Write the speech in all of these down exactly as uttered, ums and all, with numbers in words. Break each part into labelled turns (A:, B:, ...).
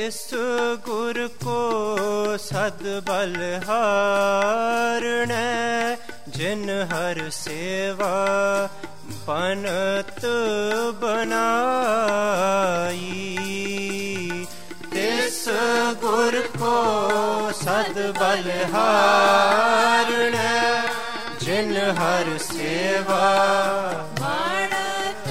A: तिस गुर को सद बलहारणै जिन हर सेवा बनत बनाई। तिस गुर को सद बलहारणै जिन हर सेवा बनत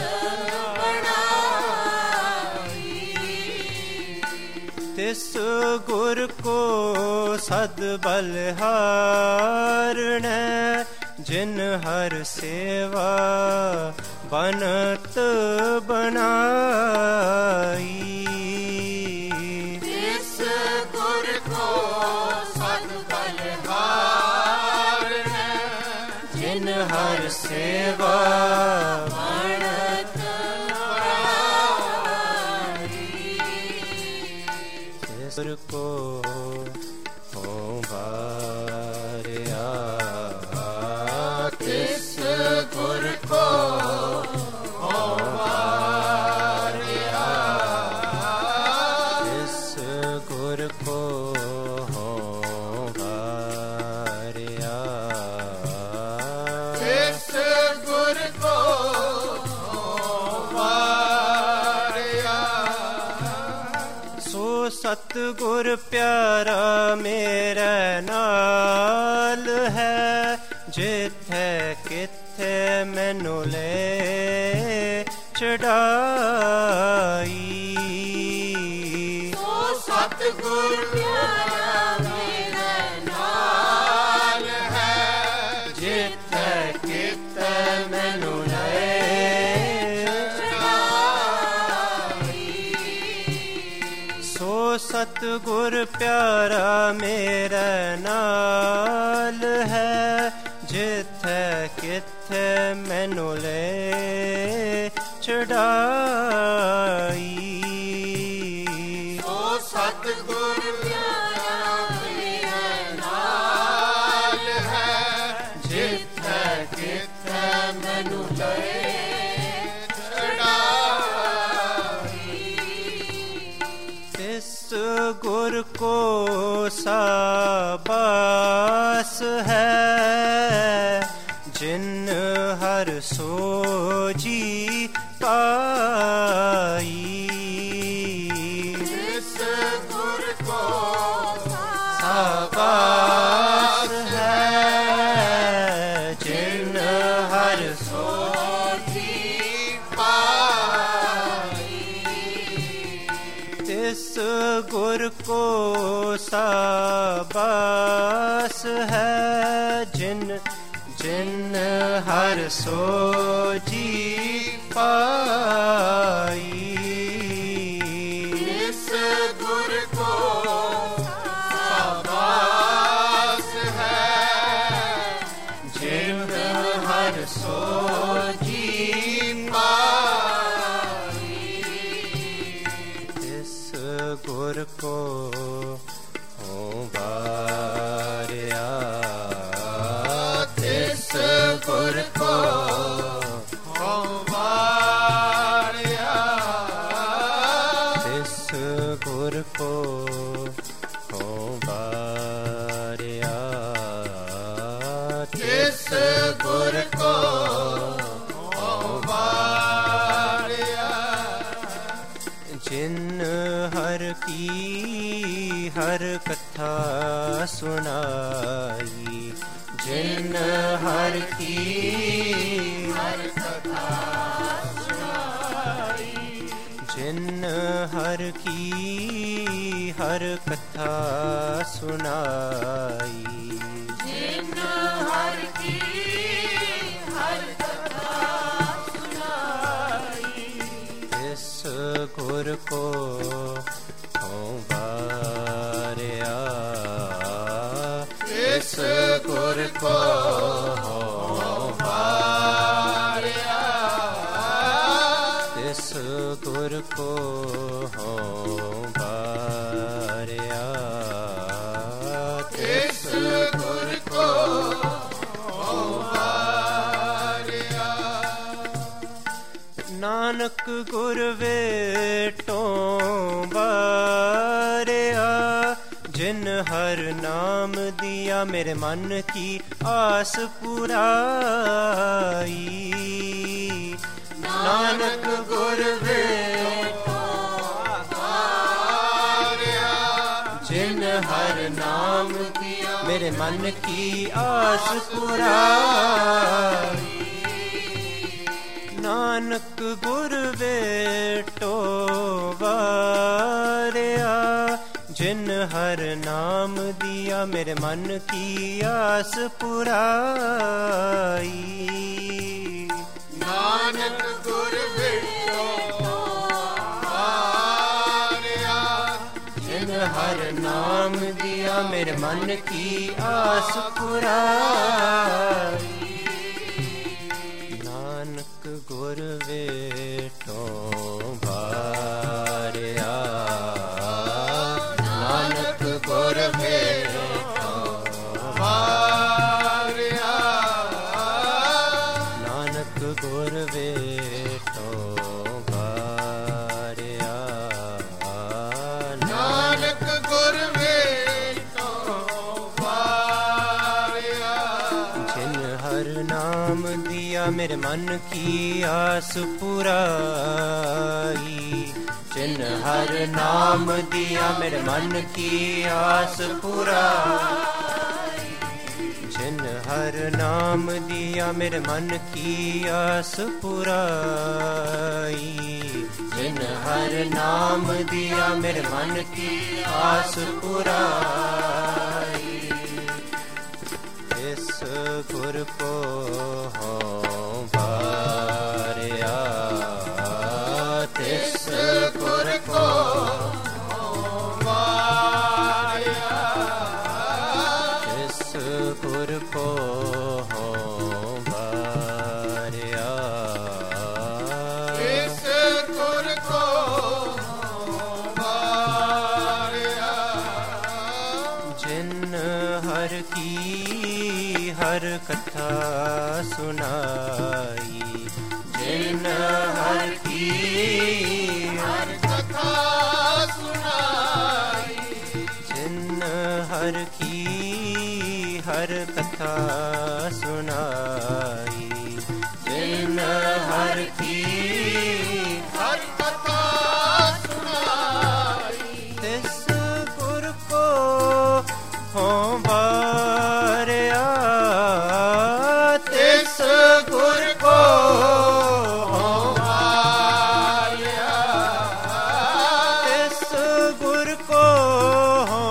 A: बनाई। तिस गुर को सद बलहारणै जिन हर सेवा बनत बनाई। तिस गुर को सद बलहारणै जिन हर सेवा बनत बनाई। तिस गुर को हो बारिया। तिस गुर को हो बारिया। तिस गुर को हो बारिया। तिस गुर को हो बारिया। सो सतगुर प्यारा मेरे नाल है जिथे किथे मैनू ले चढ़ाई। सो सतगुर प्यारा मेरे नाल है जिथे किथे मैनू ले चढ़ाई। सो सतगुर प्यारा मेरे नाल है जिथे किथे मैनू ले चढ़ाई। ओ सतगुर प्यारा मेरे नाल है जिथे किथे मैनू ले चढ़ाई। तिस गुर को साबास है जिन हर सोजी पाई। तिस गुर को साबास है जिन हर सोजी पाई। तिस गुर को साबास है जिन जिन हर सोजी पाई। तिस गुर को साबास है जिन हर सोजी पाई। तिस गुर को हो बारिया। तिस गुर को हो बारिया। तिस गुर को हो बारिया। तिस गुर को हो बारिया। जिन हर की हर कथा सुनाई। जिन हर की हर कथा सुनाई। जिन हर की हर कथा सुनाई। जिन हर की हर कथा सुनाई। इस गुर को हो बारिया। इस गुर को हो बारिया। इस गुर को हो बारिया। इस गुर को हो बारिया। नानक गुर वेटों हर नाम दिया मेरे मन की आस पुराई। नानक गुर भेटो हारिया, जिन हर नाम दिया मेरे मन की आस पुराई। नानक गुर भेटो वारिया, जिन हर नाम दिया मेरे मन की आस पुराई।
B: नानक गुर भेटो हारिया,
A: जिन हर नाम दिया मेरे मन की आस पुराई। नानक गुर भेटो वारिया, नानक गुर भेटो
B: हारिया,
A: नानक गुर भेटो वारिया।
B: नानक गुर भेटो हारिया,
A: जिन हर नाम दिया मेरे मन की आस पुराई। जिन हर नाम दिया मेरे मन की आस पुराई। जिन हर नाम दिया मेरे मन की आस पुराई। जिन हर नाम दिया मेरे मन की आस पुराई। इस गुर को हो वारिया, तिस गुर को
B: वारिया,
A: तिस गुर को हो वारिया।
B: इस गुर को वारिया,
A: जिन हर की हर कथा सुनाई। जिन हर की
B: हर कथा सुनाई।
A: जिन हर की हर कथा सुनाई। जिन हर की
B: हर कथा सुनाई।
A: तिस गुर को हो वारिया, तिस गुर को हो
B: वारिया,
A: तिस गुर को हो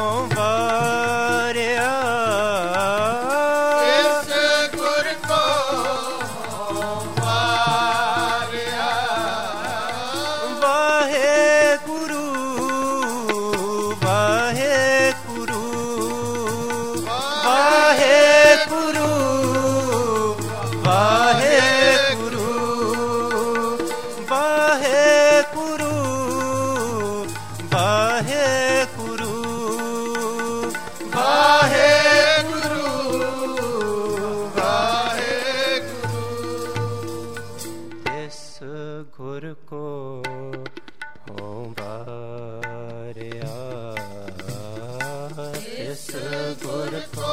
A: वारिया।
B: इस गुर को वारिया,
A: वाहे गुरु वाहे गुरु वाहे गुरु वाहे गुरु वाहे गुरु वाहे गुरु वाहे गुरु
B: वाहे गुरु।
A: इस गुर को हो वारिया, इस गुर को